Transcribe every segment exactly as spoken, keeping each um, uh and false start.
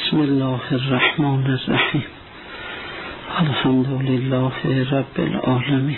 بسم الله الرحمن الرحیم. الحمدلله رب العالمین.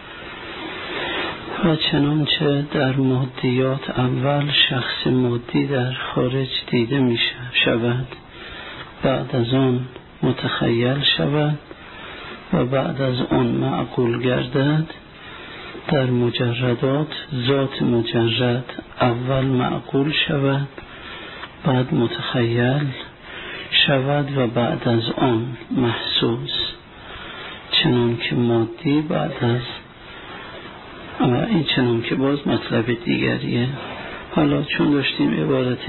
و چنانچه در مادیات اول شخص مادی در خارج دیده می شود، بعد از آن متخیل شود و بعد از آن معقول گردد، در مجردات ذات مجرد اول معقول شود، بعد متخیل شود و بعد از آن محسوس، چنان که مادی بعد از این چنان که باز مطلب دیگریه. حالا چون داشتیم عبارت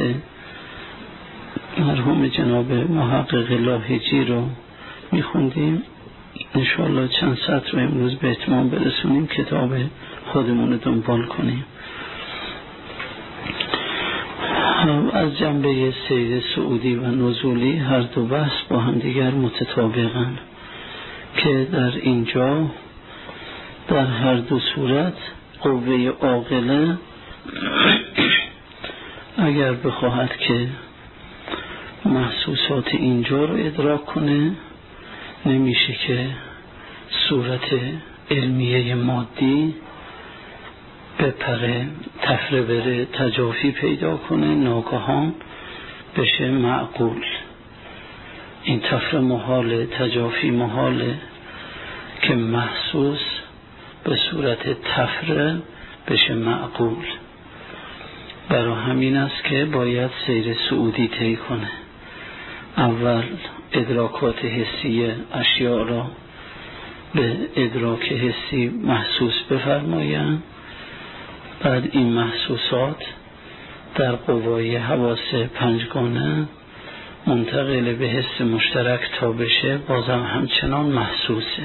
مرحوم جناب محقق لاهجی رو میخوندیم، انشاءالله چند سطر رو امروز به اتمام برسونیم، کتاب خودمون رو دنبال کنیم. از جنبه سیر صعودی و نزولی هر دو بحث با هم دیگر متطابقن که در اینجا در هر دو صورت قوه عاقله اگر بخواهد که محسوسات اینجا رو ادراک کنه، نمیشه که صورت علمیه مادی بپره، تفره بره، تجافی پیدا کنه، ناگهان بشه معقول. این تفره محاله، تجافی محاله که محسوس به صورت تفره بشه معقول. برای همین است که باید سیر صعودی طی کنه. اول ادراکات حسی اشیاء را به ادراک حسی محسوس بفرمایند، بعد این محسوسات در قوای حواس پنجگانه منتقل به حس مشترک تا بشه، بازم همچنان محسوسه.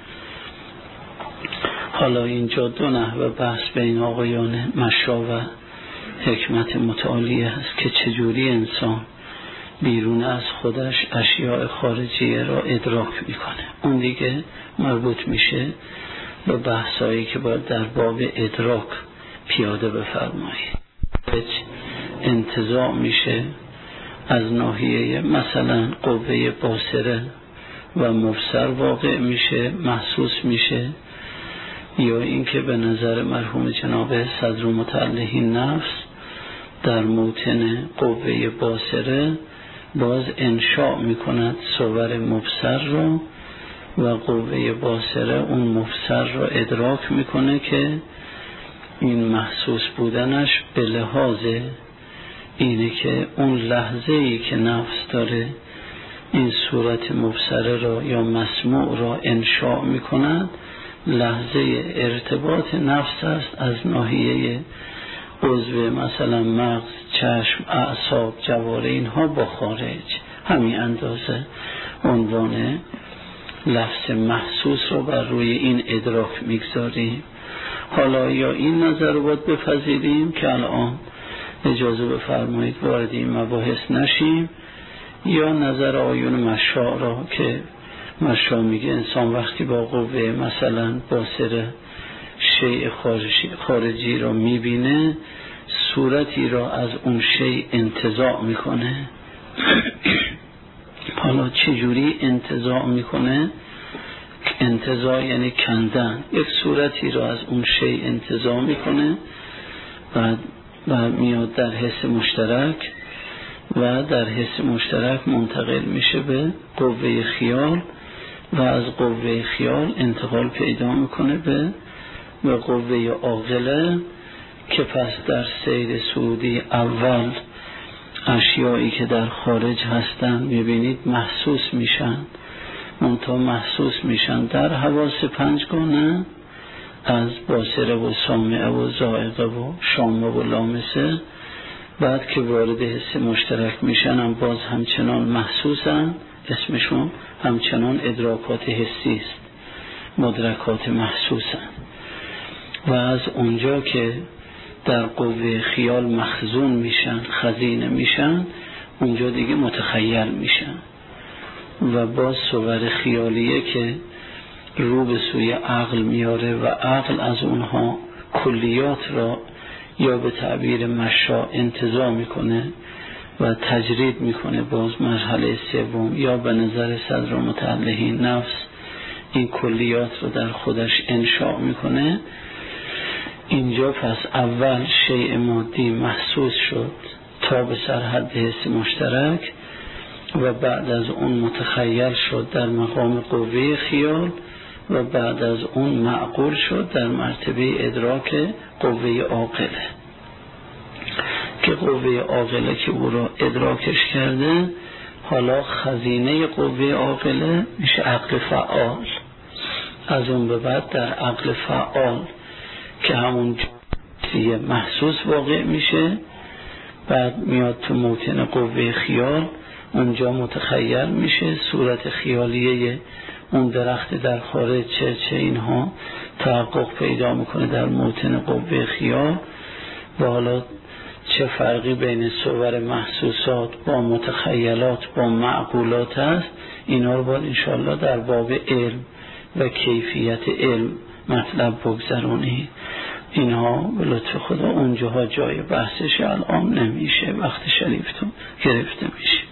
حالا اینجا دو نحوه بحث بین آقایان مشا و حکمت متعالیه هست که چجوری انسان بیرون از خودش اشیاء خارجیه را ادراک میکنه. اون دیگه مربوط میشه به بحثایی که باید در باب ادراک پیاده بفرمایید. انتزاع میشه از ناحیه مثلا قوه باصره و مبصر واقع میشه، محسوس میشه، یا اینکه به نظر مرحوم جناب صدر متعلهین نفس در موطن قوه باصره باز انشاء میکند صور مبصر رو و قوه باصره اون مبصر رو ادراک میکنه که این محسوس بودنش به لحاظ اینه که اون لحظه ای که نفس داره این صورت مبصره را یا مسموع را انشاء میکند، لحظه ارتباط نفس است از ناحیه عضو مثلا مغز، چشم، اعصاب، جواره اینها با خارج. همین اندازه عنوان لفظ محسوس رو بر روی این ادراک میگذاریم. حالا یا این نظر رو باید بپذیریم که الان اجازه بفرمایید وارد این مباحث نشیم، یا نظر آیون مشا را که مشا میگه انسان وقتی با قوه مثلا باصره شیء خارجی, خارجی را میبینه، صورتی را از اون شیء انتزاع میکنه. حالا چجوری انتزاع میکنه؟ انتزاع یعنی کندن. یک صورتی را از اون شیء انتزاع میکنه، بعد و میاد در حس مشترک و در حس مشترک منتقل میشه به قوه خیال و از قوه خیال انتقال پیدا میکنه به به قوه عاقله، که پس در سیر صعودی اول اشیایی که در خارج هستن میبینید محسوس میشن، منتها محسوس میشن در حواس پنجگانه از باصره و سامعه و ذائقه و شامه و لامسه. بعد که وارد حس مشترک میشن هم باز همچنان محسوسن، اسمشون همچنان ادراکات حسی است، مدرکات محسوسن. و از اونجا که در قوه خیال مخزون میشن، خزینه میشن، اونجا دیگه متخیل میشن و باز صور خیالیه که رو به سوی عقل میاره و عقل از اونها کلیات را یا به تعبیر مشا انتزاع میکنه و تجرید میکنه باز مرحله سوم، یا به نظر صدر متعلهین نفس این کلیات رو در خودش انشاء میکنه. اینجا پس اول شیء مادی محسوس شد تا به سر حد حس مشترک و بعد از اون متخیل شد در مقام قوه خیال و بعد از اون معقول شد در مرتبه ادراک قوه عاقله، که قوه عاقله که او را ادراکش کرده حالا خزینه قوه عاقله میشه عقل فعال. از اون به بعد در عقل فعال که همون جزئیه محسوس واقع میشه، بعد میاد تو موطن قوه خیال، اونجا متخیل میشه صورت خیالیه اون درخت در خارج چه چه اینها تحقق پیدا میکنه در موطن قوه خیال. و حالا چه فرقی بین صور محسوسات با متخیلات با معقولات هست، اینا رو باید انشاءالله در باب علم و کیفیت علم مطلب بگذرونی. اینها به لطف خدا اونجاها جای بحثش الان نمیشه، وقت شریفتون گرفته میشه.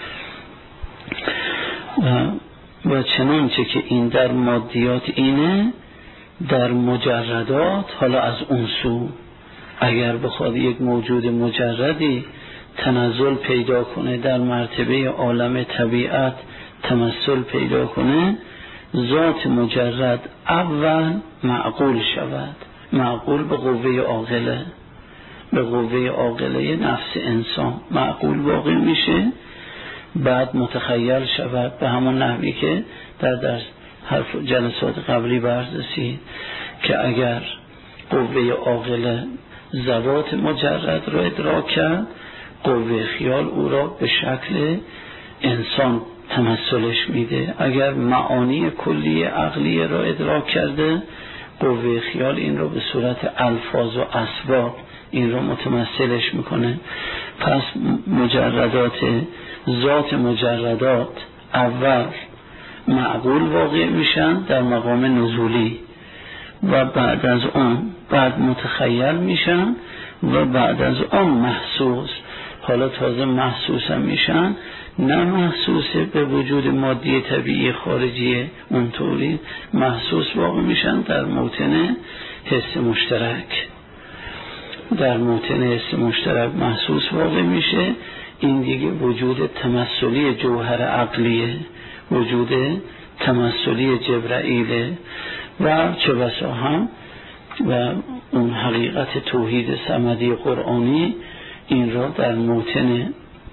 و, و چنانچه که این در مادیات اینه، در مجردات حالا از اون سو اگر بخواد یک موجود مجردی تنزل پیدا کنه در مرتبه عالم طبیعت تمثل پیدا کنه، ذات مجرد اول معقول شود، معقول به قوه عاقله، به قوه عاقله نفس انسان معقول واقع میشه، بعد متخیل شود به همون نحوی که در درس حرف جلسات قبلی بررسی که اگر قوه عاقله ذوات مجرد را ادراک کرد، قوه خیال او را به شکل انسان تمثلش میده. اگر معانی کلی عقلی را ادراک کرده، قوه خیال این را به صورت الفاظ و اسباب این را متمثلش میکنه. پس مجردات ذات مجردات اول معقول واقع میشن در مقام نزولی و بعد از اون بعد متخیل میشن و بعد از اون محسوس. حالا تازه محسوس هم میشن، نه محسوسه به وجود مادی طبیعی خارجی اونطوری، محسوس واقع میشن در موطن حس مشترک. در موطن حس مشترک محسوس واقع میشه. این دیگه وجود تمثلی جوهر عقلیه، وجود تمثلی جبرائیله و چه بسا هم و اون حقیقت توحید صمدی قرآنی این را در موطن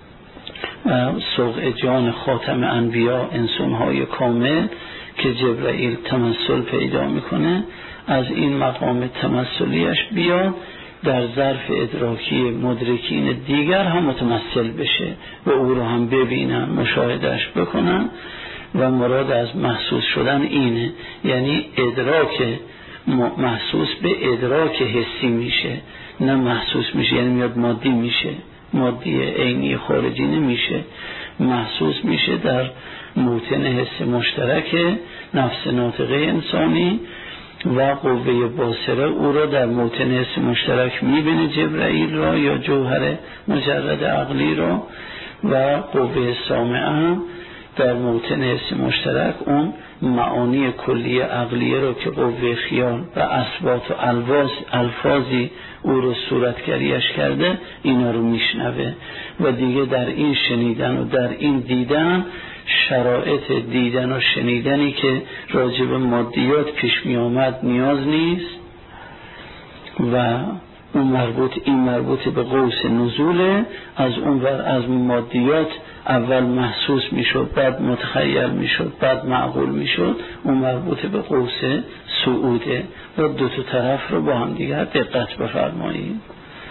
سوق جان خاتم انبیا انسانهای کامل که جبرائیل تمثل پیدا میکنه، از این مقام تمثلیش بیاد در ظرف ادراکی مدرکین دیگر هم متمثل بشه و او رو هم ببینن، مشاهدش بکنن. و مراد از محسوس شدن اینه، یعنی ادراک محسوس به ادراک حسی میشه، نه محسوس میشه یعنی میاد مادی میشه، مادی عینی خارجی نمیشه، محسوس میشه در موطن حس مشترک نفس ناطقه انسانی و قوه باصره او را در موطن حس مشترک میبینه، جبرائیل را یا جوهر مجرد عقلی را، و قوه سامعه در موطن حس مشترک اون معانی کلی عقلیه رو که قوه خیال و اثبات و الفاظ الفاظی او رو صورتگریش کرده اینا رو میشنوه و دیگه در این شنیدن و در این دیدن شرایط دیدن و شنیدنی که راجب مادیات پیش می آمد نیاز نیست و اون مربوط این مربوط به قوس نزوله. از اون ور از مادیات اول محسوس میشد، بعد متخیل میشد، بعد معقول میشد، اون مربوط به قوس صعوده و دو تا طرف رو با هم دیگر دقت بفرمایید.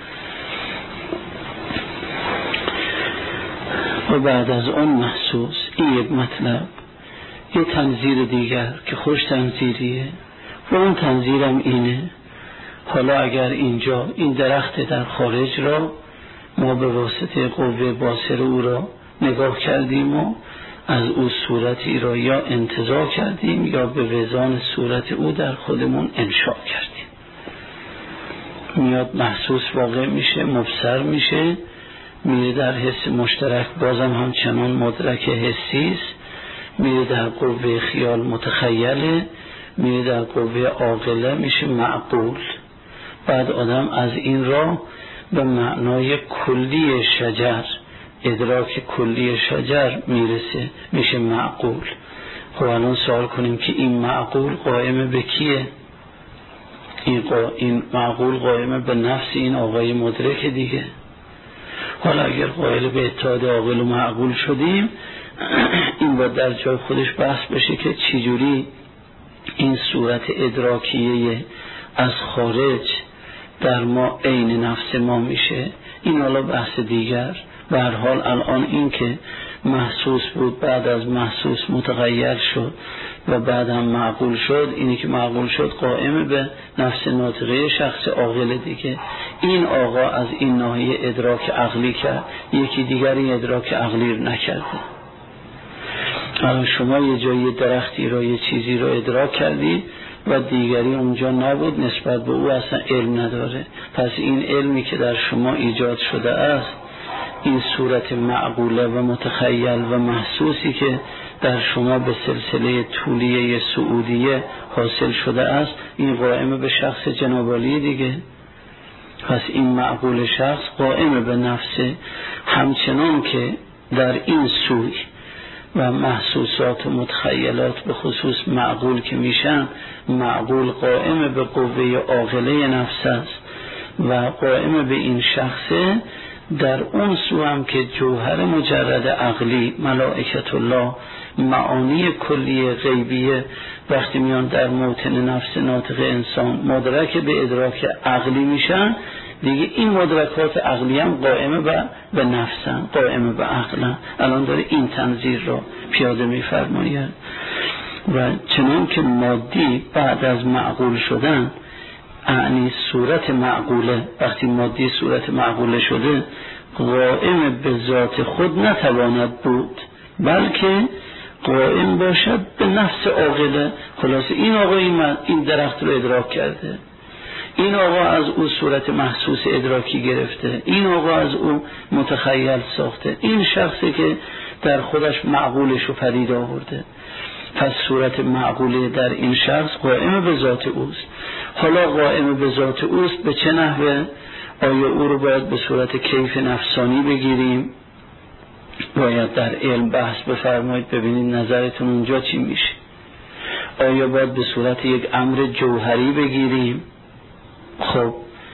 و بعد از اون محسوس این یک مطلب. یه تنظیر دیگر که خوش تنظیریه و اون تنظیرم اینه، حالا اگر اینجا این درخت در خارج را ما به واسطه قوه باصره او را نگاه کردیم و از او صورتی را یا انتزاع کردیم یا به وزان صورت او در خودمون انشاء کردیم، میاد محسوس واقع میشه، مبصر میشه میره در حس مشترک، بازم همچنان مدرک حسی است، میره در قوه خیال متخیله، میره در قوه عاقله میشه معقول. بعد آدم از این راه به معنای کلی شجر، ادراک کلی شجر میرسه، میشه معقول. خب الان سوال کنیم که این معقول قائم به کیه؟ این, قا... این معقول قائم به نفس این آقای مدرک دیگه. حالا اگر قائل به اتحاد عاقل و معقول شدیم، این باید در جای خودش بحث بشه که چجوری این صورت ادراکیه از خارج در ما عین نفس ما میشه. این حالا بحث دیگر. به هر حال الان این که محسوس بود بعد از محسوس متغیر شد و بعد هم معقول شد، اینی که معقول شد قائم به نفس ناطقه شخص عاقل دیگه. این آقا از این ناحیه ادراک عقلی کرد، یکی دیگر این ادراک عقلی رو نکرده. الان شما یه جایی درختی را، یه چیزی را ادراک کردی و دیگری اونجا نبود، نسبت به او اصلا علم نداره. پس این علمی که در شما ایجاد شده است، این صورت معقوله و متخیل و محسوسی که در شما به سلسله طولیه سعودیه حاصل شده است، این قائم به شخص جناب عالی دیگه. پس این معقول شخص قائم به نفسه، همچنان که در این سوی و محسوسات و متخیلات به خصوص معقول که میشن، معقول قائم به قوه عاقله نفس است و قائم به این شخصه. در اون سو هم که جوهر مجرد عقلی، ملائکت الله، معانی کلی غیبیه وقتی میان در موطن نفس ناطق انسان مدرک به ادراک عقلی میشن دیگه، این مدرکات عقلی هم قائم به, به نفسن، قائم به عقلن. الان داره این تنظیر را پیاده میفرماید. و چنان که مادی بعد از معقول شدن، یعنی صورت معقوله، وقتی مادی صورت معقوله شده قائم به ذات خود نتواند بود، بلکه قائم باشد به نفس عاقله. خلاصه این آقا این درخت رو ادراک کرده، این آقا از او صورت محسوس ادراکی گرفته، این آقا از او متخیل ساخته، این شخصی که در خودش معقولش رو پدید آورده. پس صورت معقوله در این شخص قائم به ذات اوست. حالا قائم به ذات اوست به چه نحوه؟ آیا او رو باید به صورت کیف نفسانی بگیریم؟ باید در علم بحث بفرمایید ببینید نظرتون اونجا چی میشه. آیا باید به صورت یک امر جوهری بگیریم؟ خب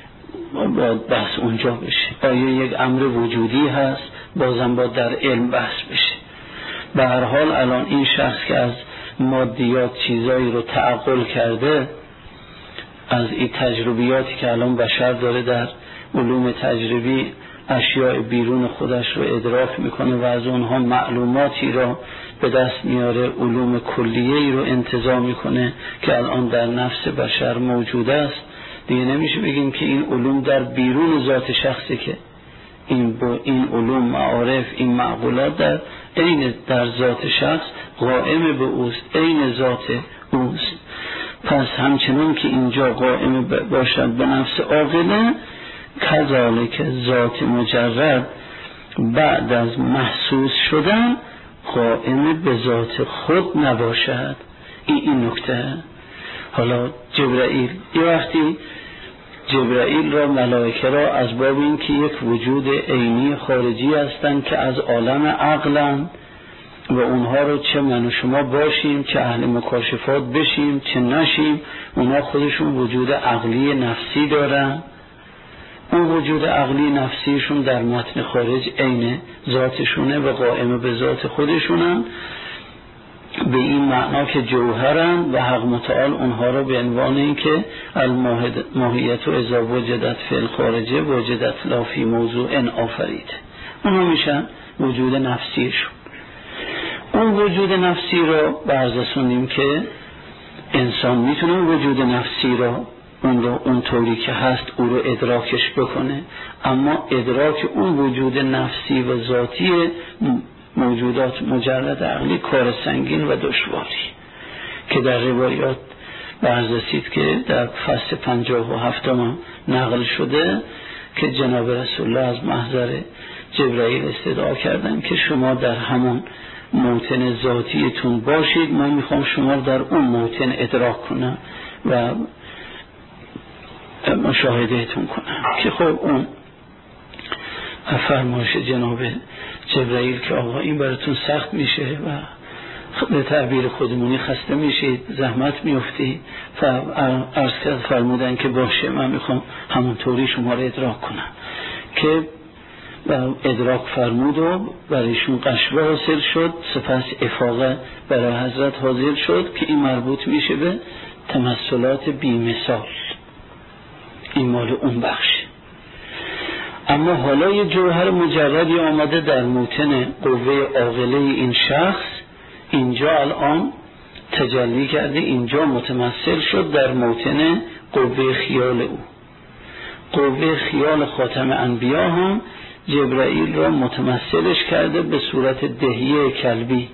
باید بحث اونجا بشه. آیا یک امر وجودی هست؟ بازم باید در علم بحث بشه. به هر حال الان این شخص که از مادیات چیزایی رو تعقل کرده، از این تجربیاتی که الان بشر داره در علوم تجربی اشیاء بیرون خودش رو ادراک میکنه و از اونها معلوماتی رو به دست میاره، علوم کلیه‌ای رو انتزاع میکنه که الان در نفس بشر موجود است. دیگه نمیشه بگیم که این علوم در بیرون ذات شخصی، که این با این علوم معارف این معقولات در عین در ذات شخص قائم به اوست، عین ذات اوست. پس همچنان که اینجا قائم باشد به نفس عاقله، کذالک ذات مجرد بعد از محسوس شدن قائم به ذات خود نباشد. این این نکته. حالا جبرائیل یه وقتی جبرائیل را ملائکه را از باب این که یک وجود عینی خارجی هستند که از عالم عقلن و اونها رو چه من و شما باشیم، چه اهل مکاشفات بشیم، چه نشیم، اونها خودشون وجود عقلی نفسی دارن. اون وجود عقلی نفسیشون در متن خارج عین ذاتشونه و قائم به ذات خودشونن، به این معنا که جوهرن و حق متعال اونها رو به عنوان این که الماهیت و اذا وجدت فی الخارجه وجدت لا فی موضوع ان آفرید، اونها میشن وجود نفسیشون. اون وجود نفسی رو بررسونیم که انسان میتونه وجود نفسی رو اون رو اون طوری که هست او رو ادراکش بکنه، اما ادراک اون وجود نفسی و ذاتی موجودات مجرد عقلی کار سنگین و دشواری که در روایات بررسید که در فصل پنجاه و هفتم نقل شده که جناب رسول الله از محضر جبرائیل استدعا کردن که شما در همون موطن ذاتیتون باشید، ما میخوام شما در اون موطن ادراک کنم و مشاهدهتون کنم. که خب اون فرمایش جناب جبرائیل که آقا این براتون سخت میشه و به تعبیر خودمونی خسته میشید، زحمت میفتی، عرض کرد فرمودن که باشه من میخوام همونطوری شما رو ادراک کنم. که ادراک فرمود و برایشون قشبه حاصل شد، سپس افاقه برای حضرت حاضر شد که این مربوط میشه به تمثلات بی‌مثال، این مال اون بخش. اما حالا یه جوهر مجردی آمده در موطن قوه عاقله این شخص، اینجا الان تجلی کرده، اینجا متمثل شد در موطن قوه خیال او. قوه خیال خاتم انبیا هم جبرائیل را متمثلش کرده به صورت دهیه کلبی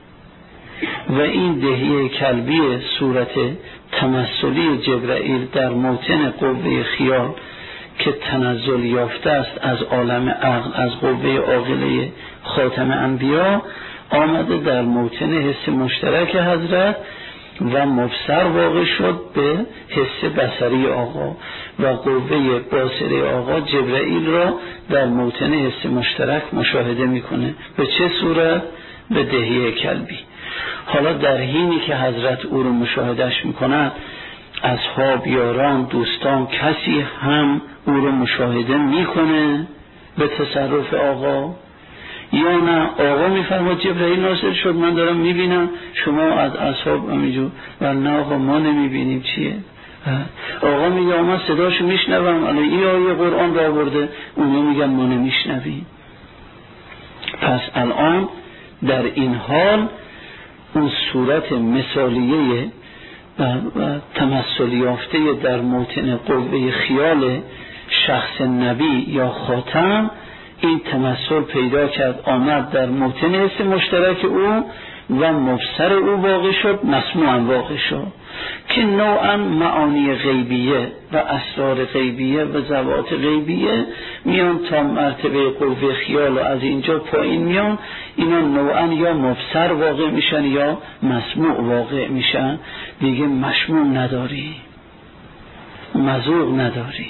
و این دهیه کلبی صورت تمثلی جبرائیل در موطن قوه خیال که تنزل یافته است از عالم عقل، از قوه عاقله خاتم انبیا، آمده در موطن حس مشترک حضرت و مبصر واقع شد به حس بصری آقا و قوه باصره آقا جبرائیل را در موطن حس مشترک مشاهده میکنه. به چه صورت؟ به دهیه کلبی. حالا در حینی که حضرت او رو مشاهدهش میکنند، اصحاب، یاران، دوستان، کسی هم او رو مشاهده میکنه به تصرف آقا یا نه؟ آقا میفرماد جبرائیل نازل شد، من دارم میبینم، شما از اصحاب همینجور و نه آقا ما نمیبینیم چیه. آقا میگه من صداشو میشنوم، الان این آیه قرآن را آورده، اونا میگن ما نمیشنویم. پس الان در این حال اون صورت مثالیه و تمثل یافته در موطن قوه خیال شخص نبی یا خاتم، این تمثل پیدا کرد، آمد در موطن حس مشترک او و مبصر او واقع شد، مسموعا واقع شد که نوعا معانی غیبیه و اسرار غیبیه و ذوات غیبیه میان تا مرتبه قوه خیال و از اینجا پایین میان، اینا نوعا یا مبصر واقع میشن یا مسموع واقع میشن. دیگه مشموع نداری، مذوق نداری.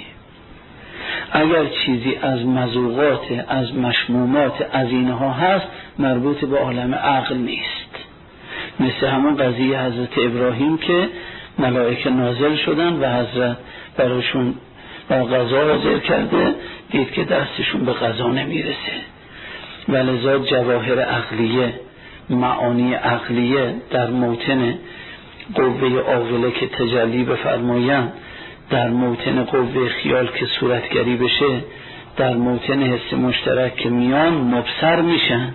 اگر چیزی از مذوقات، از مشمومات، از اینها هست، مربوط به عالم عقل نیست. مثل همون قضیه حضرت ابراهیم که ملائکه نازل شدن و حضرت براشون با غذا حاضر کرده، دید که دستشون به غذا نمیرسه و لذا جواهر عقلیه، معانی عقلیه در موطن قوه عاقله که تجلی بفرمایند، در موطن قوه خیال که صورتگری بشه، در موطن حس مشترک که میان مبصر میشن.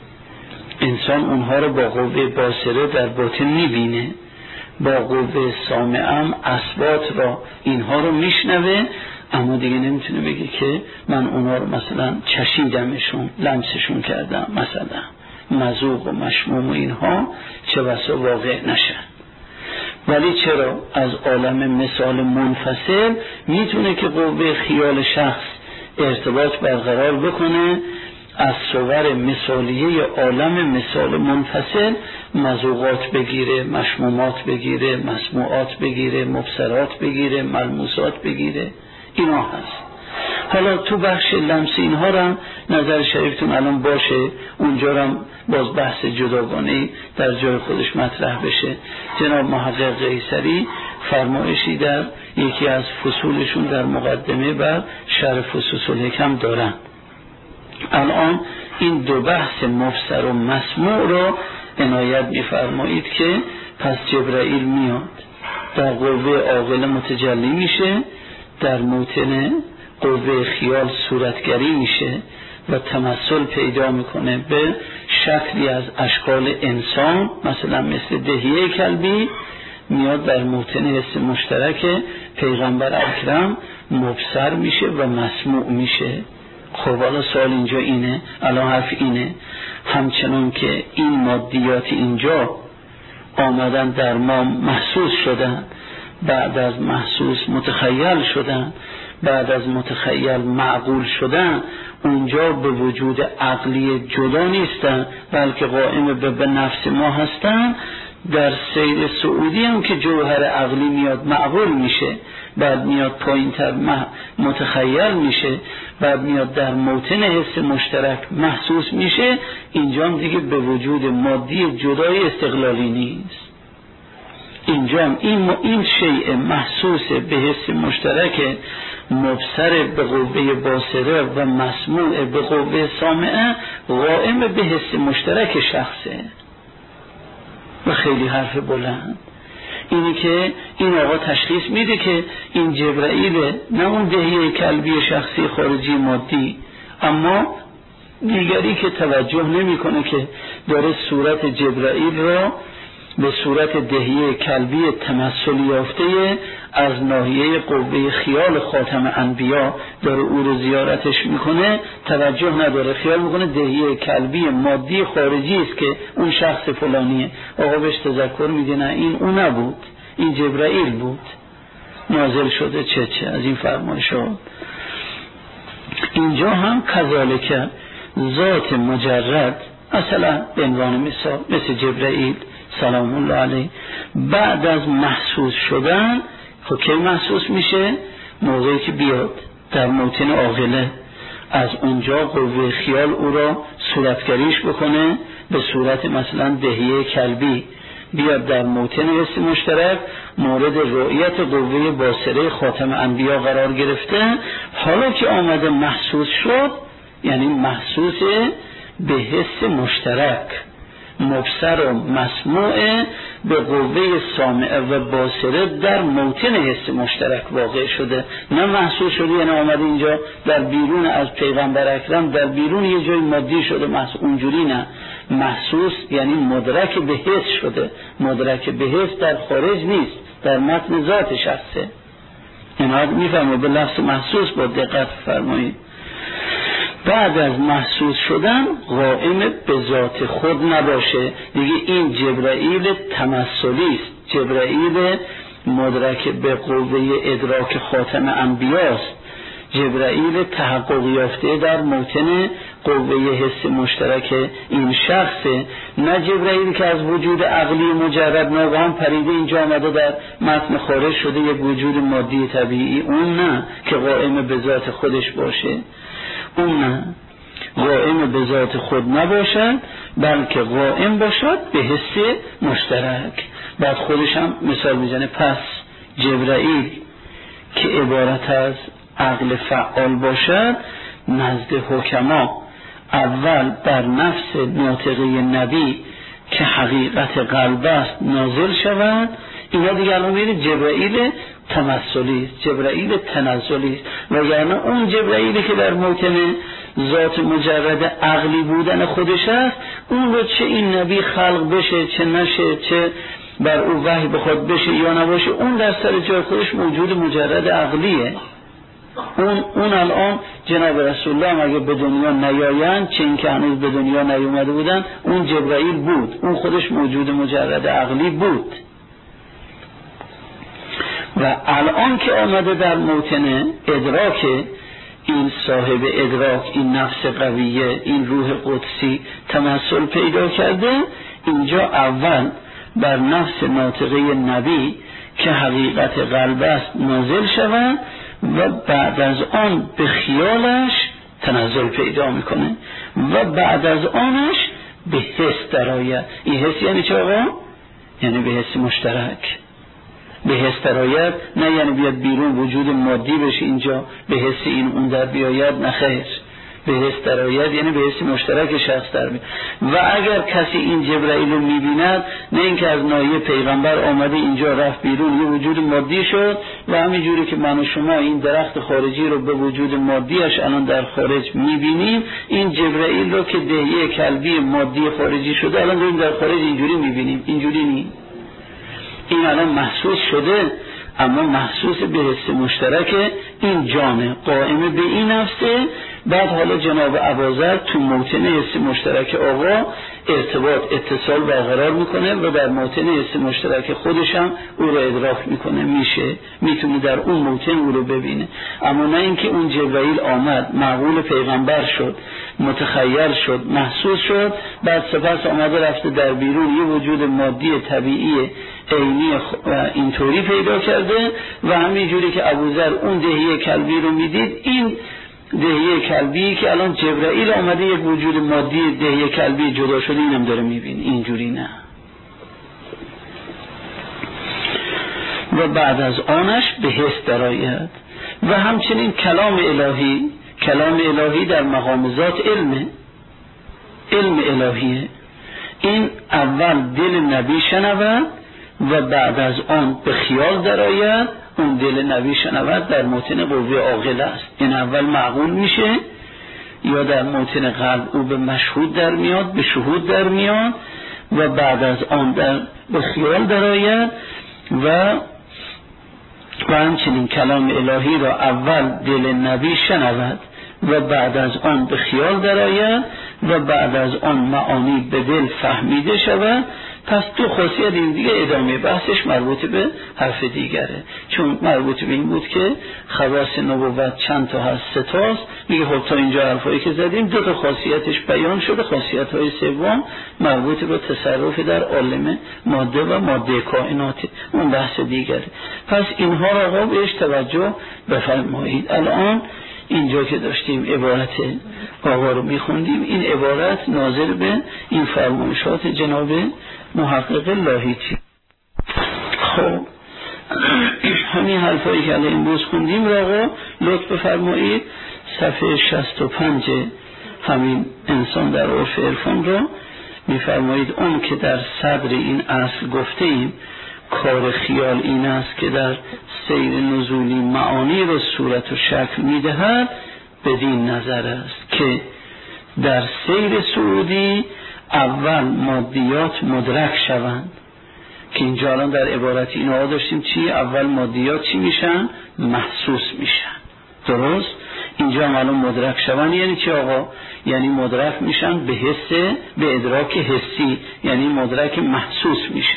انسان اونها رو با قوه باصره در باطن میبینه، با قوه سامعم اصوات را اینها رو میشنوه، اما دیگه نمیتونه بگه که من اونها رو مثلا چشیدمشون، لمسشون کردم، مثلا مذوق و مشموم و اینها چه بسا واقع نشن. ولی چرا؟ از عالم مثال منفصل میتونه که قوه خیال شخص ارتباط برقرار بکنه، از صور مثالیه عالم مثال منفصل مذوقات بگیره، مشمومات بگیره، مسموعات بگیره، مبصرات بگیره، ملموسات بگیره. اینا هست. حالا تو بخش لمس اینها را نظر شریفتون الان باشه، اونجا را باز بحث جداگانه‌ای در جای خودش مطرح بشه. جناب محقق قیصری فرمایشی در یکی از فصولشون در مقدمه بر شرح فصوص الحکم دارن. الان این دو بحث مبصر و مسموع را عنایت می‌فرمایید که پس جبرائیل میاد در قوه عاقله متجلی میشه، در موطن قوه خیال صورتگری میشه و تمثل پیدا میکنه به شکلی از اشکال انسان، مثلا مثل دهیه کلبی، میاد در موطن حس مشترک پیغمبر اکرم مبصر میشه و مسموع میشه. خب حالا سوال اینجا اینه، الان حرف اینه، همچنان که این مادیات اینجا آمدن در ما محسوس شدن، بعد از محسوس متخیل شدن، بعد از متخیل معقول شدن، اونجا به وجود عقلی جدا نیستن بلکه قائم به, به نفس ما هستن. در سیر سعودی هم که جوهر عقلی میاد معقول میشه، بعد میاد پایین تر متخیل میشه، بعد میاد در موطن حس مشترک محسوس میشه، اینجا هم دیگه به وجود مادی جدای استقلالی نیست. اینجا هم این, این شیء محسوس به حس مشترک مبصر به قوه باصره و مسموع به قوه سامعه قائم به حس مشترک شخصه. و خیلی حرف بلند اینی که این آقا تشخیص میده که این جبرائیل، نه اون دهیه کلبی شخصی خارجی مادی، اما دیگری که توجه نمیکنه که داره صورت جبرائیل را به صورت دهیه کلبی تمثل یافته از ناحیه قوه خیال خاتم انبیا داره او رو زیارتش میکنه، توجه نداره، خیال میکنه دهیه کلبی مادی خارجی است که اون شخص فلانیه. آقا بهش تذکر میده نه، این اون نبود، این جبرائیل بود نازل شده. چه چه از این فرمایشات. اینجا هم کذالک ذات مجرد، مثلا به عنوان مثال مثل جبرائیل سلام الله علیه، بعد از محسوس شدن، خب کی محسوس میشه؟ موقعی که بیاد در موطن عاقله، از اونجا قوه خیال او را صورتگریش بکنه به صورت مثلا دهیه کلبی، بیاد در موطن حس مشترک مورد رؤیت قوه باصره خاتم انبیا قرار گرفته. حالا که آمده محسوس شد، یعنی محسوس به حس مشترک مبصر و مسموع به قوه سامعه و باصره در موطن حس مشترک واقع شده، نه محسوس شده یعنی آمده اینجا در بیرون از پیغمبر اکرم، در بیرون یه جای مادی شده محسوس، اونجوری نه. محسوس یعنی مدرک به حس شده، مدرک به حس در خارج نیست، در متن ذات شخصه. اینا میفهمه به لفظ محسوس با دقت فرمایید. بعد از محسوس شدن قائم به ذات خود نباشه دیگه، این جبرائیل تمثلی است، جبرائیل مدرک به قوه ادراک خاتم انبیاست، جبرائیل تحقق یافته در موطن قوه حس مشترک این شخصه، نه جبرائیل که از وجود عقلی مجرد ناگهان پریده اینجا آمده در متن خارج شده یک وجود مادی طبیعی، اون نه که قائم به ذات خودش باشه، اون نه، قائم به ذات خود نباشد بلکه قائم باشد به حس مشترک. بعد خودش هم مثال میزنه، پس جبرائیل که عبارت از عقل فعال باشد نزد حکما اول بر نفس ناطقه نبی که حقیقت قلب است نازل شود. اینا دیگه الان میبینید جبرائیل تمثلی است، جبرائیل تنزلی است، وگرنه اون جبرائیلی که در موطن ذات مجرد عقلی بودن خودش است، اون رو چه این نبی خلق بشه چه نشه، چه بر او وحی بخواد بشه یا نباشه، اون در سر جای خودش موجود مجرد عقلیه. اون اون الان جناب رسول الله اگه به دنیا نیایند، چه این که هنوز به دنیا نیومده بودن، اون جبرائیل بود، اون خودش موجود مجرد عقلی بود. و الان که آمده در موطن ادراک این صاحب ادراک، این نفس قویه، این روح قدسی تمثل پیدا کرده، اینجا اول بر نفس ناطقه نبی که حقیقت قلب است نازل شود و بعد از آن به خیالش تنزل پیدا میکنه و بعد از آنش به حس درآید. این حس یعنی چه آقا؟ یعنی به حس مشترک، به حس درآید، نه یعنی بیاد بیرون وجود مادی بشه اینجا به حس این اون در بیاید، نه خیر، به حس درآید یعنی به حس مشترک شخص در بیاید. و اگر کسی این جبرائیل رو میبیند، نه اینکه از ناحیه پیغمبر آمده اینجا رفت بیرون یه وجود مادی شد و همینجوری که من و شما این درخت خارجی رو به وجود مادیش الان در خارج میبینیم، این جبرائیل رو که دهیه کلبی مادی خارجی شده الان داریم در خارج اینجوری میبینیم، اینجوری نیست. این الان محسوس شده، اما محسوس به حس مشترک این جانه، قائم به این نفسه بعد حالا جناب ابوذر تو موطن حس مشترک آقا ارتباط اتصال برقرار میکنه و در موطن حس مشترک خودش هم او رو ادراک میکنه، میشه میتونه در اون موطن او رو ببینه. اما نه اینکه اون جبرائیل آمد معقول پیغمبر شد، متخیل شد، محسوس شد، بعد سپس آمده رفته در بیرون یه وجود مادی طبیعی عینی اینطوری پیدا کرده و همینجوری که ابوذر اون دهیه کلبی رو میدید، این دهیه کلبی که الان جبرائیل آمده یک وجود مادی دهیه کلبی جدا شده اینم داره میبین، اینجوری نه. و بعد از آنش به حس درآید. و همچنین کلام الهی، کلام الهی در مقام ذات علمه، علم الهیه. این اول دل نبی شنود و بعد از آن به خیال درآید. اون دل نبی شنود در موطن قوه عاقله است. این اول معقول میشه یا در موطن قلب او به مشهود در میاد، به شهود در میاد و بعد از آن در به خیال درآید. و و همچنین کلام الهی را اول دل نبی شنود و بعد از آن به خیال درآید و بعد از آن معانی به دل فهمیده شود. پس دو خاصیت این دیگه ادامه بحثش مربوط به حرف دیگره، چون مربوط به این بود که خواص نبوت چند تا هست، سه تاست. میگه خب تا اینجا حرفایی که زدیم دو تا خاصیتش بیان شده، خاصیت های سوم مربوط به تصرف در عالم ماده و ماده کائنات، اون بحث دیگره. پس اینها را آقا بهش توجه بفرمایید. الان اینجا که داشتیم عبارت آقا رو میخوندیم، این عبارت ناظر به این فرمایشات جناب محقق لاهیچی. خب همین حرفایی که الان امروز خوندیم را آقا لطف بفرمایید صفحه شصت و پنج همین انسان در عرف عرفان را میفرمایید. اون که در صدر این اصل گفته ایم کار خیال این است که در سیر نزولی معانی را صورت و شکل میدهد، بدین نظر است که در سیر صعودی اول مادیات مدرک شوند، که اینجا الان در عبارت اینا داشتیم چی؟ اول مادیات چی میشن؟ محسوس میشن. درست؟ اینجا هم الان مدرک شوند یعنی چی آقا؟ یعنی مدرک میشن به حس، به ادراک حسی، یعنی مدرک محسوس میشن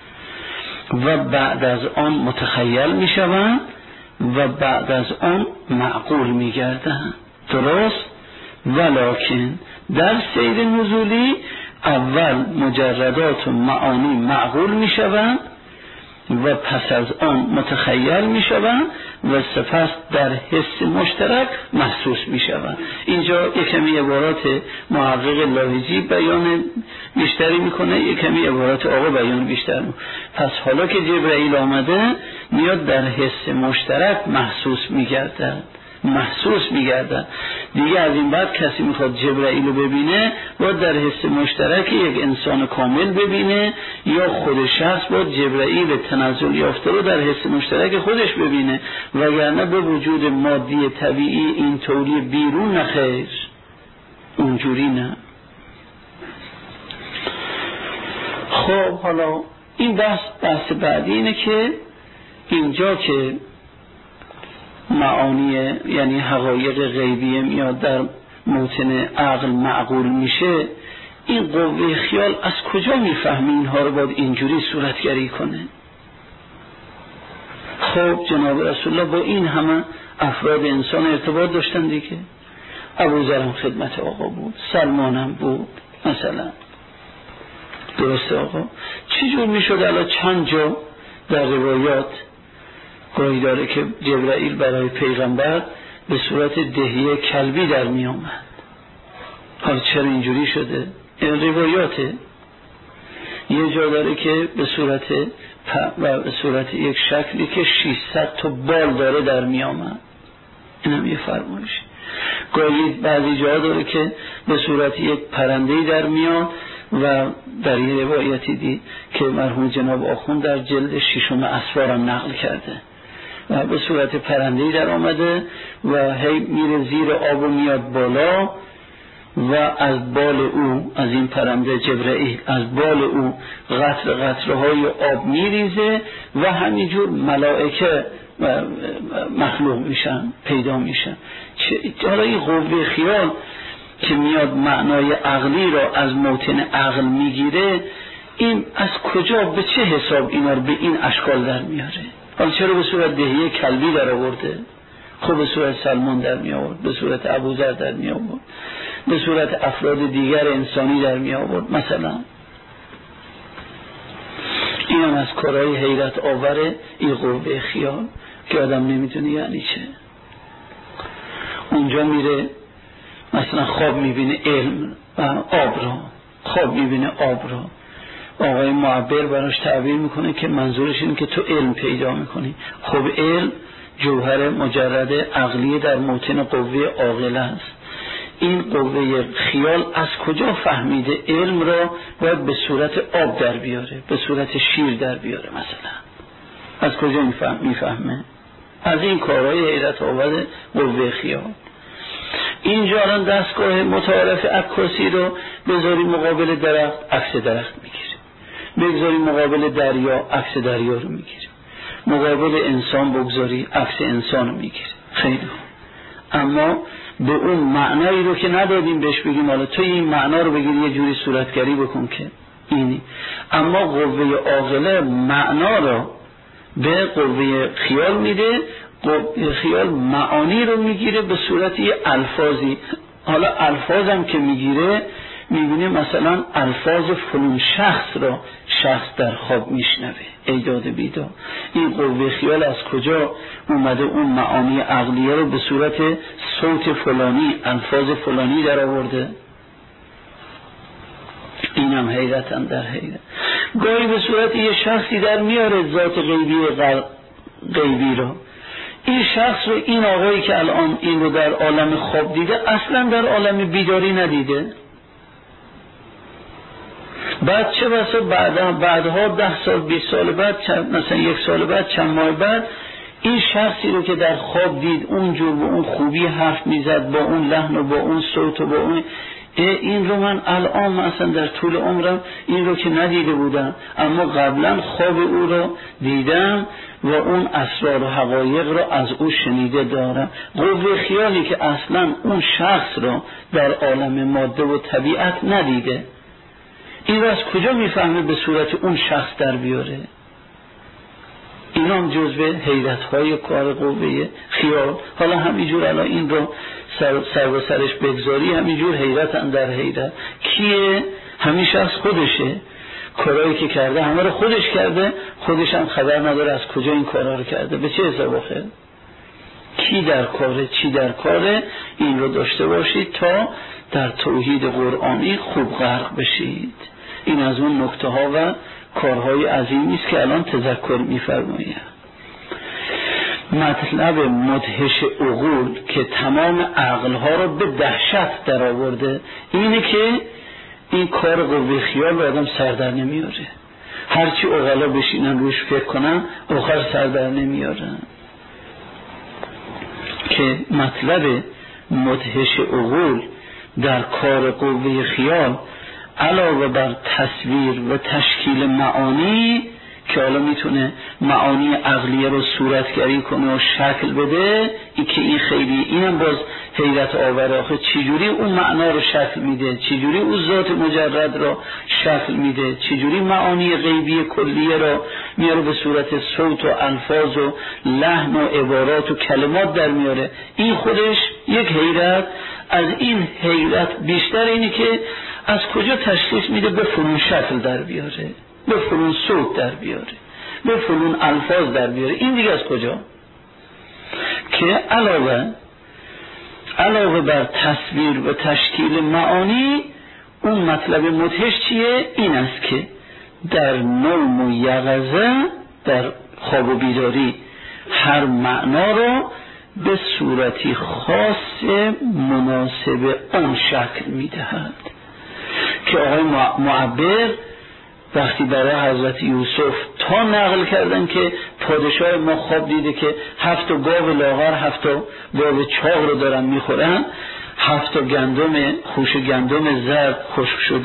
و بعد از آن متخیل میشوند و بعد از آن معقول میگردند. درست؟ ولکن در سیر نزولی اول مجردات و معانی معقول میشوند و پس از آن متخیل میشوند و سپس در حس مشترک محسوس میشوند. اینجا یک کمی عبارات محقق لاهیجی بیان بیشتری میکنه، یک کمی عبارات آقا بیان بیشتر میکنه. پس حالا که جبرائیل آمده میاد در حس مشترک محسوس میگردد، محسوس میگردن دیگه. از این بعد کسی میخواد جبرائیل رو ببینه باید در حس مشترک یک انسان کامل ببینه، یا خود شخص باید جبرائیل تنزل یافته رو در حس مشترک خودش ببینه، وگرنه به وجود مادی طبیعی این طوری بیرون نخیر، اونجوری نه. خب حالا این بحث بحث بعدی اینه که اینجا که معانی یعنی حقایق غیبیه میاد در موطن عقل معقول میشه، این قوه خیال از کجا میفهمی اینها رو باید اینجوری صورتگری کنه؟ خب جناب رسول الله با این همه افراد انسان ارتباط داشتن دیگه. ابوذر هم خدمت آقا بود، سلمان هم بود مثلا. درسته آقا؟ چی جور میشد الان چند جا در روایات گاهی داره که جبرائیل برای پیغمبر به صورت دهیه کلبی در می آمد. حالا چرا اینجوری شده؟ این روایاته. یه جا داره که به صورت و به صورت یک شکلی که ششصد تا بال داره در می آمد. این هم یه فرمایش. گاهی بعضی جا داره که به صورت یک پرندهی در میاد و در یه روایتی دید که مرحوم جناب آخوند در جلد ششم اسوارم نقل کرده و به صورت پرندهی در آمده و هی میره زیر آب و میاد بالا و از بال او، از این پرنده جبرائیل، از بال او قطره قطره های آب میریزه و همینجور ملائکه مخلوق میشن، پیدا میشن. حالا این قوه خیال که میاد معنای عقلی را از موطن عقل میگیره، این از کجا به چه حساب اینا رو به این اشکال در میاره؟ حالا چرا به صورت دهیه کلبی در آورده؟ خب به صورت سلمان در می آورد، به صورت ابوذر در می آورد، به صورت افراد دیگر انسانی در می آورد. مثلا این هم از کارهای حیرت آوره این قوه خیال که آدم نمیتونه یعنی چه. اونجا میره مثلا خواب میبینه علم و آب را، خواب میبینه آب را. آقای معبر براش تعبیر میکنه که منظورش اینه که تو علم پیدا میکنی. خب علم جوهر مجرد عقلی در موطن قوه عاقله است. این قوه خیال از کجا فهمیده علم را باید به صورت آب در بیاره، به صورت شیر در بیاره؟ مثلا از کجا میفهمه؟ از این کارهای حیرت آور قوه خیال. اینجا الان دستگاه متعارف عکاسی رو بذاری مقابل درخت، عکس درخت میگیره. بگذاری مقابل دریا، عکس دریا رو میگیره. مقابل انسان بگذاری، عکس انسان رو میگیره. خیلی خوب. اما به اون معنایی رو که ندادیم بهش بگیم حالا تو این معنا رو بگیر یه جوری صورتگری بکن که اینی. اما قوه عاقله معنا رو به قوه خیال میده، قوه خیال معانی رو میگیره به صورت یه الفاظی. حالا الفاظم که میگیره میبینه مثلا الفاظ فلان شخص را شخص در خواب میشنوه، ایجاد بیدار. این قوه خیال از کجا اومده اون معانی عقلیه رو به صورت صوت فلانی، الفاظ فلانی در آورده؟ اینم حیرتن در حیرت. گاهی به صورت یه شخصی در میاره ذات غیبی غیبی رو. این شخص رو این آقایی که الان این رو در عالم خواب دیده اصلا در عالم بیداری ندیده. بعد چه بسا بعدها بعدها ده سال بیست سال بعد مثلا یک سال بعد چند ماه بعد این شخصی رو که در خواب دید اونجور با اون خوبی حرف میزد، با اون لحن و با اون صوت و با اون این رو من الان مثلا در طول عمرم این رو که ندیده بودم، اما قبلا خواب او رو دیدم و اون اسرار و حقایق رو از او شنیده دارم. قوه خیالی که اصلا اون شخص رو در عالم ماده و طبیعت ندیده، این رو از کجا میفهمه به صورت اون شخص در بیاره؟ این هم جزء حیرت‌های کار قوه خیال. حالا همینجور الان این رو سر, سر و سرش بگذاری همینجور حیرت هم در حیرت. کیه؟ همین شخص خودشه. کارهایی که کرده همه رو خودش کرده، خودش هم خبر نداره از کجا این کارها رو کرده، به چه حساب آخه؟ کی در کاره، چی در کاره؟ این رو داشته باشید تا در توحید قرآنی خوب غرق بشید. این از اون نکته ها و کارهای عظیمی است که الان تذکر می‌فرمایید. مطلب مدهش عقول که تمام عقلها رو به دهشت در آورده اینه که این کار قوه خیال رو آدم سر در نمیاره. هرچی عقلا بشینن روش فکر کنن آخر سر در نمیارن. که مطلب مدهش عقول در کار قوه خیال علاوه بر تصویر و تشکیل معانی که حالا میتونه معانی عقلیه رو صورتگری کنه و شکل بده، این که این خیلی اینم باز حیرت آوره. آخه چجوری اون معنا رو شکل میده، چجوری اون ذات مجرد رو شکل میده، چجوری معانی غیبی کلیه رو میاره به صورت صوت و الفاظ و لحن و عبارات و کلمات در میاره. این خودش یک حیرت. از این حیرت بیشتر اینه که از کجا تشخیص میده به فلان شکل در بیاره، به فلان صوت در بیاره، به فلان الفاظ در بیاره. این دیگه از کجا؟ که علاوه علاوه بر تصویر و تشکیل معانی اون مطلب مدهش چیه؟ این است که در نوم و یقظه، در خواب و بیداری، هر معنا رو به صورتی خاص مناسب اون شکل میدهد. که آقای معبر وقتی برای حضرت یوسف تا نقل کردن که پادشاه ما خواب دیده که هفت گاو لاغر هفت گاو چاق رو دارن میخورن، هفت گندم خوش گندم زرد خشک شده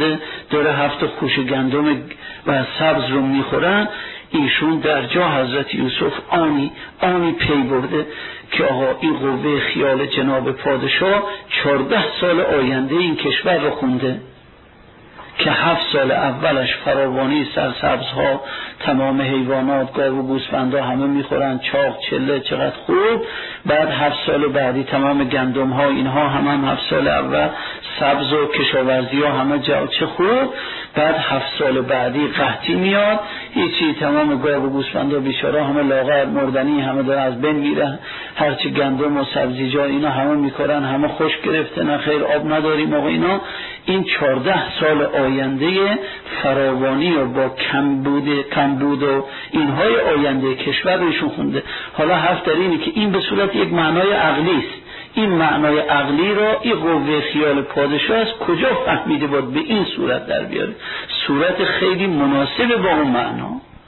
داره هفت خوشه گندم و سبز رو میخورن، ایشون در جا حضرت یوسف آنی آنی پی برده که آقا این قوه خیال جناب پادشاه چارده سال آینده این کشور رو خونده که هفت سال اولش فراوانی سرسبزها، تمام حیوانات، گاو و گوسفندها همه میخورن، چاق چله چقدر خوب. بعد هفت سال بعدی تمام گندم ها اینها هم, هم هفت سال اول سبز و کشاورزی ها همه جا چه خوب. بعد هفت سال بعدی قحطی میاد، هیچی، تمام گاو و گوسفندها بیچاره همه لاغر مردنی، همه دارن از بین میرن، هرچی گندم و سبزیجات اینا همه میخورن، همه خوش گرفته، نه خیر آب نداریم آقا اینا. این چارده سال آینده فراوانی و با کمبود کمبود و اینهای آینده کشور روشون خونده. حالا حرف در اینه که این به صورت یک معنای عقلی است. این معنای عقلی را این قوه خیال پادشاه از کجا فهمیده بود به این صورت در بیاره؟ صورت خیلی مناسب با اون معنا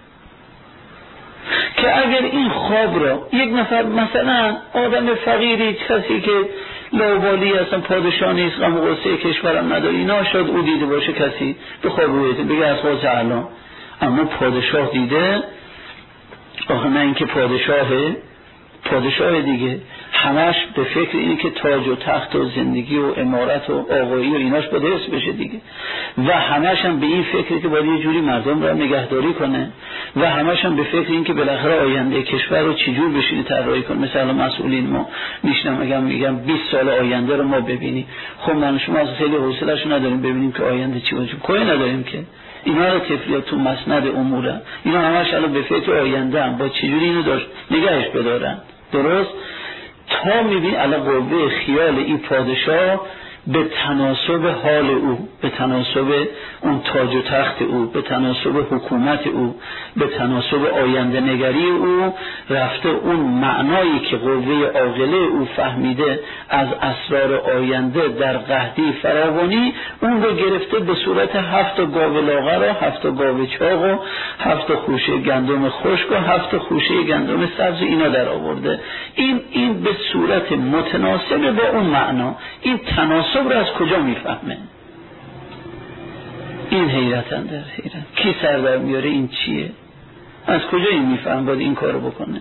که اگر این خواب را یک نفر مثلا آدم فقیری، کسی که لاوالی اصلا پادشاه نیست، غم و غصه کشورم نداره، اینا شاید او دیده باشه، کسی به خواب رویته بگه از خواست الان، اما پادشاه دیده. آخه نه اینکه پادشاهه پادشاه دیگه همش به فکر اینه که تاج و تخت و زندگی و امارت و آقایی و ایناش باید حس بشه دیگه، و همش هم به این فکر که باید یه جوری مردم را نگهداری کنه، و همش هم به فکر این که بالاخره آینده کشور رو چجور بشینه طراحی کنه. مثلا مسئولین ما میشنم اگه میگم بیست سال آینده رو ما ببینیم، خب من شما از خیلی حوصله‌شو نداریم ببینیم که آینده چی باشه، کوی نداریم که اینا رو تفریات تو مسند اموره، اینا همش الان به فکر آینده هم با چجوری اینو داشت نگهش بدارن. درست تا میبین الان قوه خیال این پادشاه به تناسب حال او، به تناسب اون تاج و تخت او، به تناسب حکومت او، به تناسب آینده نگری او رفته اون معنایی که قوه عاقله او فهمیده از اسرار آینده در قحطی فراوانی، اون رو گرفته به صورت هفت گاو لاغر و هفت گاو چاق و هفت خوشه گندم خشک و هفت خوشه گندم سبز اینا در آورده. این این به صورت متناسب با اون معنا، این تناسب رو از کجا میفهمه؟ این حیرتن در حیرت، کی سر در میاره این چیه؟ از کجا این میفهم باید این کارو بکنه؟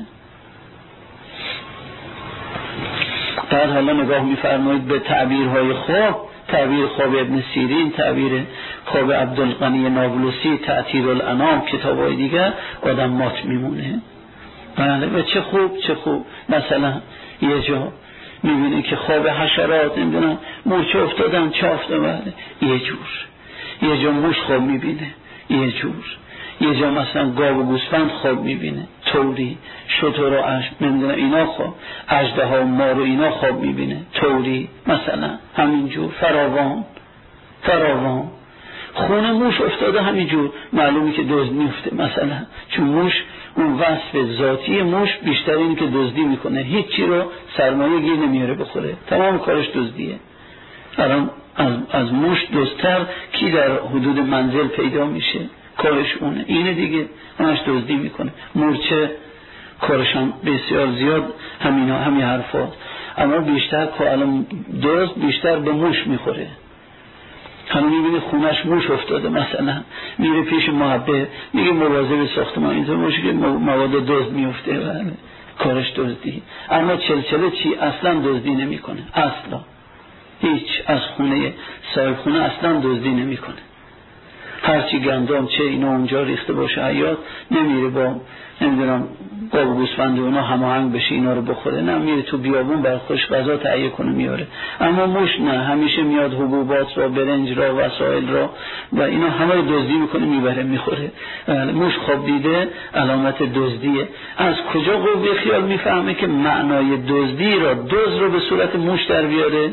بعد حالا نگاه میفرمایید به تعبیرهای خواب، تعبیر خواب ابن سیرین، تعبیر خواب عبدالغنی نابلسی، تأثیر الانام، کتابای دیگر آدم مات میمونه. بله و چه خوب چه خوب. مثلا یه جا میبینی که خواب حشرات، نمیدونم مورچه افتادن چه افتادن، یه جور. یه جا موش خواب میبینه یه جور. یه جا مثلا گاو و گوسفند خواب میبینه طوری، شتر و اش نمیدونم اینا خواب، اژدها و مار و اینا خواب میبینه طوری، مثلا همینجور فراوان فراوان. خونه موش افتاده همینجور، معلومی که دزد میفته مثلا، چون موش اون وصف ذاتی موش بیشتر اینه که دزدی میکنه، هیچی رو سرمایه گیر نمیاره بخوره، تمام کارش دزدیه. الان از, از موش دزدتر کی در حدود منزل پیدا میشه؟ کارش اونه، اینه دیگه، همش دزدی میکنه. مورچه کارشان بسیار زیاد همینا همین حرفات، اما بیشتر که الان دزد بیشتر به موش میخوره. همون میبینی خونش موش افتاده مثلا، میره پیش محبه میگه مواظب ساختمان اینطور موشه که مواد دزد میفته، بله کارش دزدی. اما چلچله چی؟ اصلا دزدی نمیکنه، اصلا هیچ، از خونه صاحب خونه اصلا دزدی نمیکنه. هرچی گندم چه اینا اونجا ریخته باشه حیات، نمیره با نمیدونم گاو و گوسفند اونا هماهنگ بشه اینا رو بخوره، نه میره تو بیابون بر خودش غذا تهیه کنه میاره. اما موش نه، همیشه میاد حبوبات را، برنج را، وسایل را و اینا همه رو دزدی میکنه میبره میخوره. موش خواب دیده علامت دزدیه. از کجا قوه خیال میفهمه که معنای دزدی را، دزد رو به صورت موش در بیاره؟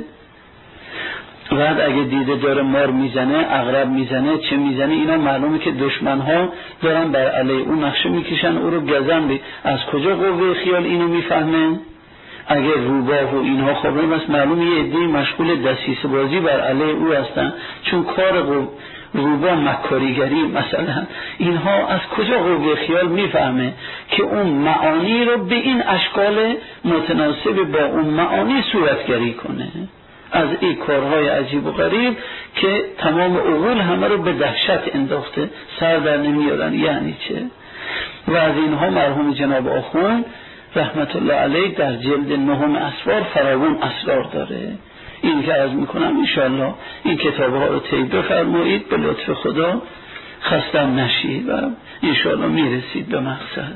بعد اگه دیده داره مار میزنه، عقرب میزنه، چه میزنه، اینا معلومه که دشمن ها دارن بر علیه اون نقشه میکشن او رو گزن بی. از کجا قوه خیال اینو میفهمه؟ اگه روباه و اینها خبره بس معلومه یه عده‌ای مشغول دسیسه بازی بر علیه او هستن، چون کار روباه مکاریگری مثلا. اینها از کجا قوه خیال میفهمه که اون معانی رو به این اشکال متناسب با اون معانی صورتگری کنه؟ از این کارهای عجیب و غریب که تمام عقول همه رو به دهشت انداخته، سر در نمیارن یعنی چه. و از اینها مرحوم جناب آخوند رحمت الله علیه در جلد نهم اسرار فراوان اسرار داره. این که عرض میکنم انشاءالله این کتاب ها رو طی بفرمایید، به لطف خدا خستم نشید و انشاءالله میرسید به مقصد.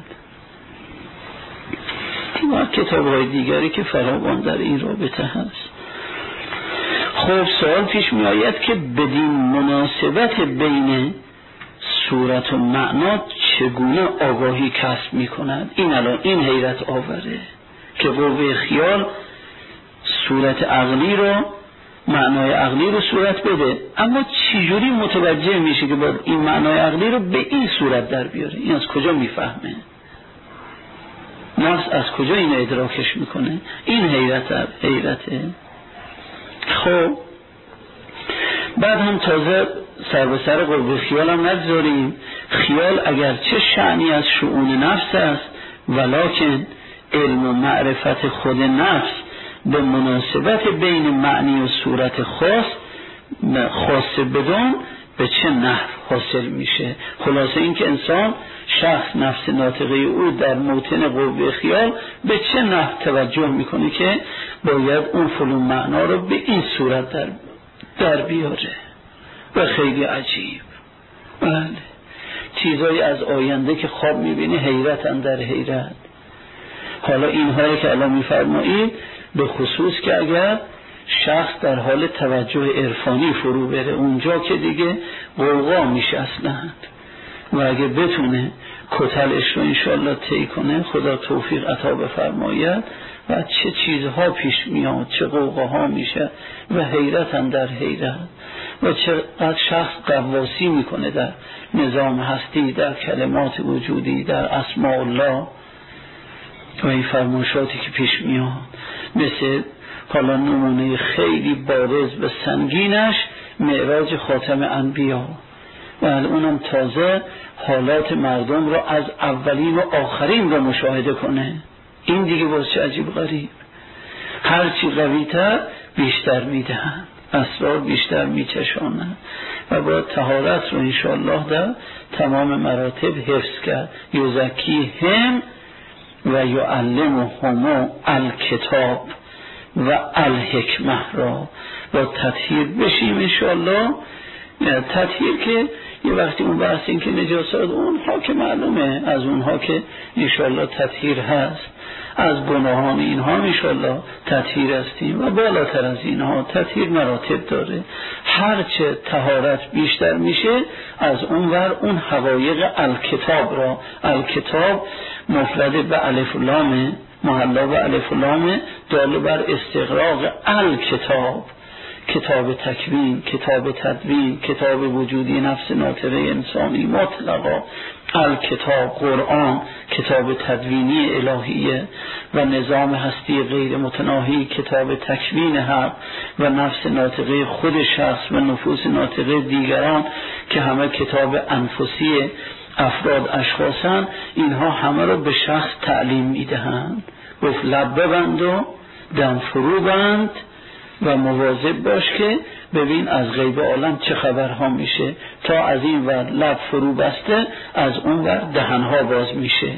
و کتاب های دیگری که فراوان در این رابطه هست. خب سوال پیش می آید که بدین مناسبت بین صورت و معنا چگونه آگاهی کسب می کند؟ این الان این حیرت آوره که قوه خیال صورت عقلی رو، معنای عقلی رو صورت بده، اما چجوری متوجه میشه که باید این معنای عقلی رو به این صورت در بیاره؟ این از کجا میفهمه؟ نفس از کجا این ادراکش میکنه؟ این حیرت حیرته. خب بعد هم تازه سر به سر قوه خیال هم نگذاریم. خیال اگرچه شأنی از شؤون نفس است، ولکن علم و معرفت خود نفس به مناسبت بین معنی و صورت خاص خاص بدون به چه نحو حاصل میشه. خلاصه این که انسان شخص نفس ناطقه او در موطن قوه خیال به چه نحو توجه میکنه که باید اون فلان معنا رو به این صورت در, در بیاره. و خیلی عجیب. بله چیزایی از آینده که خواب میبینه حیرت اندر حیرت. حالا اینهایی که الان میفرمایید به خصوص که اگر شخص در حال توجه عرفانی فرو بره، اونجا که دیگه غوغا میشه اصلا. و اگه بتونه کتلش رو انشاءالله طی کنه، خدا توفیق عطا بفرماید، و چه چیزها پیش میاد، چه غوغاها میشه و حیرت هم در حیرت. و چقدر شخص قواسی میکنه در نظام هستی، در کلمات وجودی، در اسماء الله و این فرمایشاتی که پیش میاد. مثل حالا نمونه خیلی بارز و سنگینش معراج خاتم انبیا، و اونم تازه حالات مردم را از اولین و آخرین را مشاهده کنه. این دیگه باز چه عجیب غریب. هرچی قوی‌تر بیشتر میدهن، اسرار بیشتر میچشانن و با طهارت رو انشاءالله در تمام مراتب حفظ کرد. یزکی هم و یعلم همو الکتاب و الحکمه را با تطهیر بشیم انشاءالله. تطهیر که یه وقتی اون بحث این که نجاست اونها که معلومه، از اونها که انشاءالله تطهیر هست، از گناهان اینها انشاءالله تطهیر هستیم و بالاتر از اینها تطهیر مراتب داره. هرچه طهارت بیشتر میشه از اونور اون حقایق الکتاب را، الکتاب مفرد به الف و لام، محلا به الف و لام، دال بر استغراق الکتاب، کتاب تکوین، کتاب تدوین، کتاب وجودی نفس ناطقه انسانی مطلقا، الکتاب قرآن، کتاب تدوینی الهیه و نظام هستی غیر متناهی، کتاب تکوین حق و نفس ناطقه خود شخص و نفوس ناطقه دیگران که همه کتاب انفسی افراد اشخاصن. اینها همه رو به شخص تعلیم میدهند. گفت لب ببند و دم فرو بند و مواظب باش که ببین از غیب عالم چه خبرها میشه، تا از این ور لب فرو بسته از اون ور دهنها باز میشه.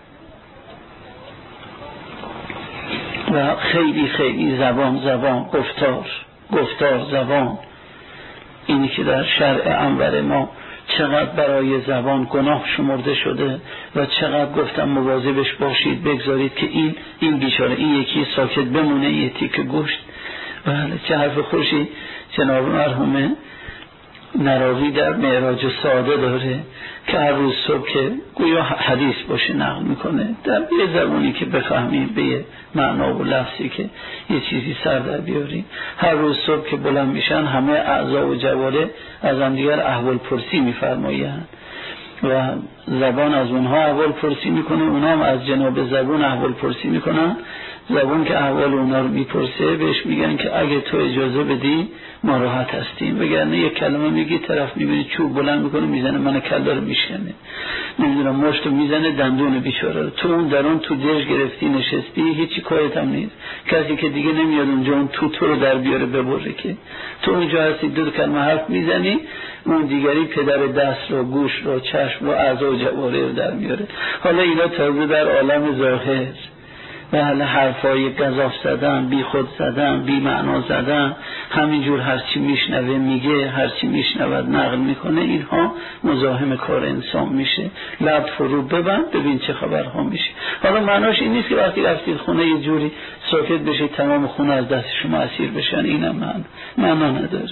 و خیلی خیلی زبان زبان، گفتار گفتار زبان، اینی که در شرع انور ما چقدر برای زبان گناه شمرده شده و چقدر گفتم مواظبش باشید، بگذارید که این این بیچاره این یکی ساکت بمونه، یه تیکه گوشت. بله چه حرف خوشی جناب مرحوم نراوی در معراج ساده داره که هر روز صبح که گویا حدیث باشه نقل میکنه در یه زبانی که بفهمیم، به یه معنا و لفظی که یه چیزی سر در بیاریم. هر روز صبح که بلند میشن همه اعضا و جواره از هم دیگر احوال پرسی میفرمایند و زبان از اونها احوال پرسی میکنه، اونها هم از جناب زبان احوال پرسی میکنن. زبون که احوال اونا رو میپرسه بهش میگن که اگه تو اجازه بدی ما راحت هستیم، وگرنه یک کلمه میگی طرف میبینی چوب بلند میکنه میزنه من کلا رو میشکنه، نمیدونم مشت رو میزنه دندون بیچاره رو، تو اون درون تو دژ گرفتی نشستی هیچی کارت هم نیست، کسی که دیگه نمیاد اونجا اون تو تو رو در بیاره ببره که تو اونجا هستی دو کلمه حرف میزنی اون دیگری پدر دست رو گوش رو چشم رو اعضا و جواره رو در میاره. حالا اینا تازه در عالم ظاهر و حالا حرفای گزاف زدن، بی خود زدن، بی معنا زدن، همینجور هرچی میشنوه میگه، هرچی میشنود نقل میکنه، اینها مزاحم کار انسان میشه. لب فرو ببند ببین چه خبرها میشه. حالا معناش این نیست که وقتی رفتید خونه یه جوری ساکت بشه تمام خونه از دست شما اسیر بشن، اینم من معنا نداره.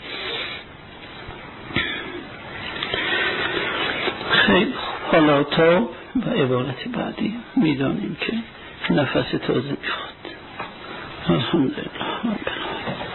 خیلی حالا تا و عبارت بعدی میدانیم که نفس تازه میخواد. الحمدلله.